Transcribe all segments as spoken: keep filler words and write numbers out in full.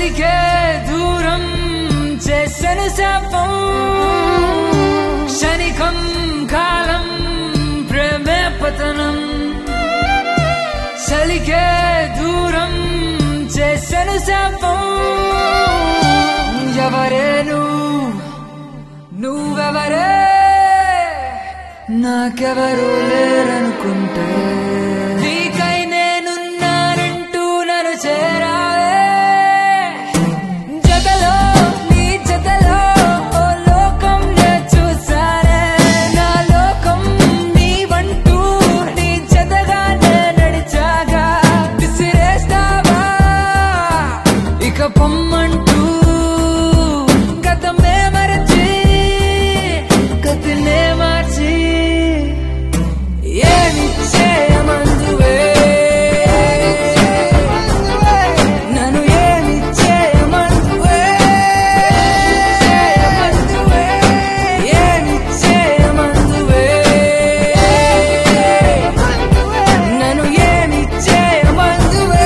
చలికే దూరం చేసెను శాపం క్షణికం కాలం ప్రేమే పతనం చలికే దూరం చేసెను శాపం ఎవరే నువ్వు నువ్వెవరే నాకెవరూ లేరనుకుంటే నీకై నేనున్నానంటూ నన్ను చేరావే జతలో నీ జతలో ఓ లోకం నే చూసానే నా లోకం నీవంటూ నీ జతగానే నడిచాగా విసిరేస్తావా ఇక పొమ్మంటూ గతమే మరచి గతినే మార్చి ఏమి చేయమందువే నన్ను ఏమి చేయమందువే ఏమి చేయమందువే నన్ను ఏమి చేయమందువే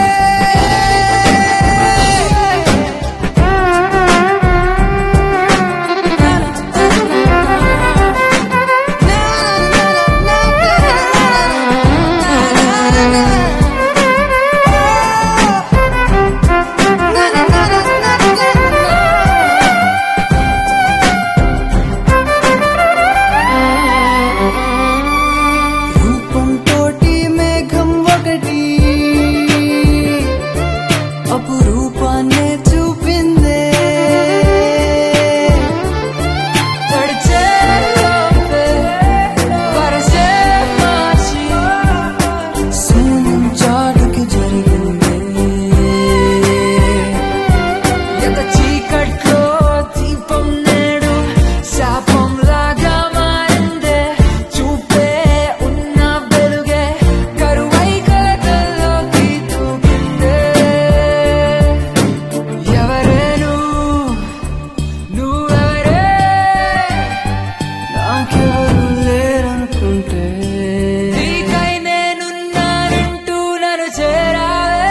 రూపంతోటి మేఘం ఒకటి అపురూపాన్నే చూపిందే తడిచే లోపే వరసే మార్చి శూన్యం చాటుకి జరిగిందే ఎంత చీకట్లో దీపం నేడు శాపంలాగా మారిందే చూపే ఉన్న వెలుగే కరువై కలతల్లోకి దూకిందే ఎవరే నువ్వు నువ్వెవరే నాకెవరూ లేరనుకుంటే నీకై నేనున్నానంటూ నన్ను చేరావే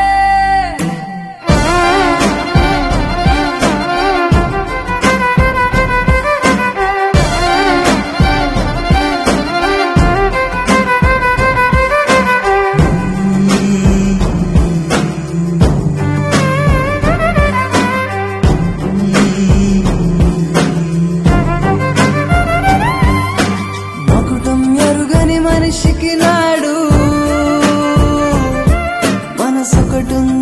మకుటం ఎరుగని మనిషికి నాడు మనసొకటుంది